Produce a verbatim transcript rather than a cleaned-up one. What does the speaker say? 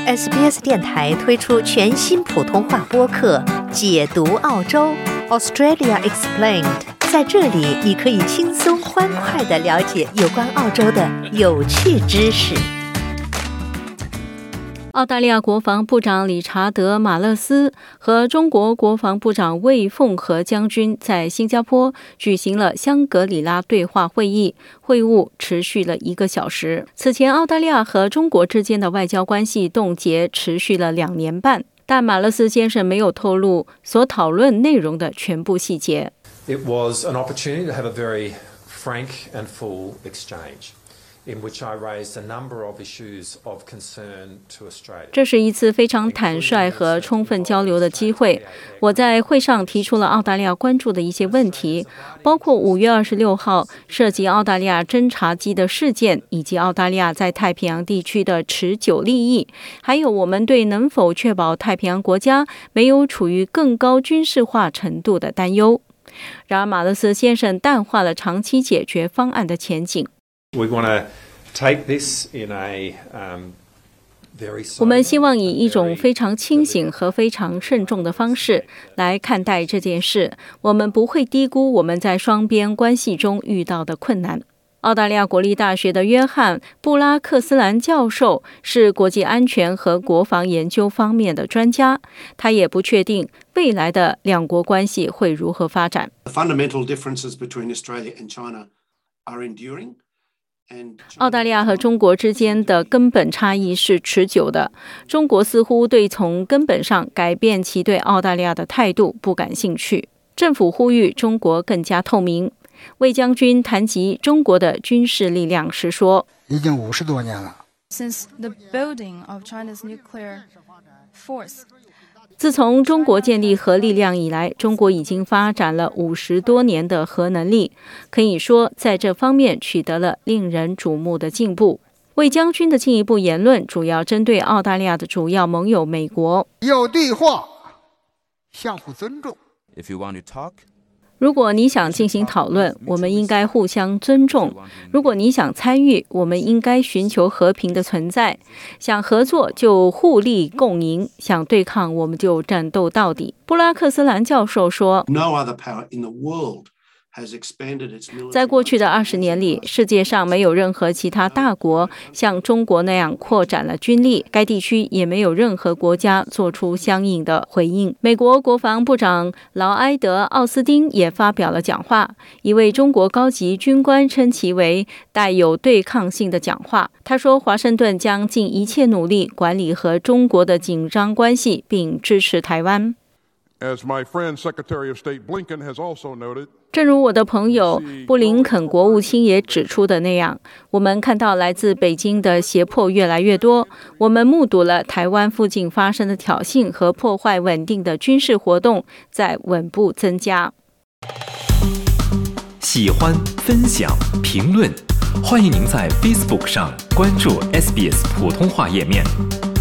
S B S 电台推出全新普通话播客《解读澳洲 Australia Explained》，在这里你可以轻松欢快地了解有关澳洲的有趣知识。 澳大利亚国防部长理查德·马勒斯和中国国防部长魏凤和将军在新加坡举行了香格里拉对话会议，会晤持续了一个小时。此前，澳大利亚和中国之间的外交关系冻结持续了两年半，但马勒斯先生没有透露所讨论内容的全部细节。 It was an opportunity to have a very frank and full exchange.In which I raised a number of issues of concern to Australia. 这是一次非常坦率和充分交流的机会。我在会上提出了澳大利亚关注的一些问题，包括五月二十六号涉及澳大利亚侦察机的事件，以及澳大利亚在太平洋地区的持久利益，还有我们对能否确保太平洋国家没有处于更高军事化程度的担忧。然而，马勒斯先生淡化了长期解决方案的前景。 We want to take this in a, um, very sober, 我们希望以一种非常清醒和非常慎重的方式来看待这件事。我们不会低估我们在双边关系中遇到的困难。澳大利亚国立大学的约翰·布拉克斯兰教授是国际安全和国防研究方面的专家，他也不确定未来的两国关系会如何发展。 The fundamental differences between Australia and China are enduring. 澳大利亚和中国之间的根本差异是持久的，中国似乎对从根本上改变其对澳大利亚的态度不感兴趣。政府呼吁中国更加透明。魏将军谈及中国的军事力量时说， 已经五十多年了。 Since the building of China's nuclear force, 自从中国建立核力量以来，中国已经发展了五十多年的核能力，可以说在这方面取得了令人瞩目的进步。魏将军的进一步言论主要针对澳大利亚的主要盟友美国。 要对话，相互尊重。 If you want to talk, 如果你想进行讨论，我们应该互相尊重；如果你想参与，我们应该寻求和平的存在。想合作就互利共赢，想对抗我们就战斗到底。布拉克斯兰教授说， No other power in the world has expanded its military. 在过去的二十年里，世界上没有任何其他大国像中国那样扩展了军力，该地区也没有任何国家做出相应的回应。美国国防部长劳埃德·奥斯汀也发表了讲话，一位中国高级军官称其为带有对抗性的讲话。他说，华盛顿将尽一切努力管理和中国的紧张关系，并支持台湾。 As my friend Secretary of State Blinken has also noted, 正如我的朋友布林肯国务卿也指出的那样，我们看到来自北京的胁迫越来越多，我们目睹了台湾附近发生的挑衅和破坏稳定的军事活动在稳步增加。 喜欢、分享、评论，欢迎您在 Facebook 上关注 S B S 普通话页面。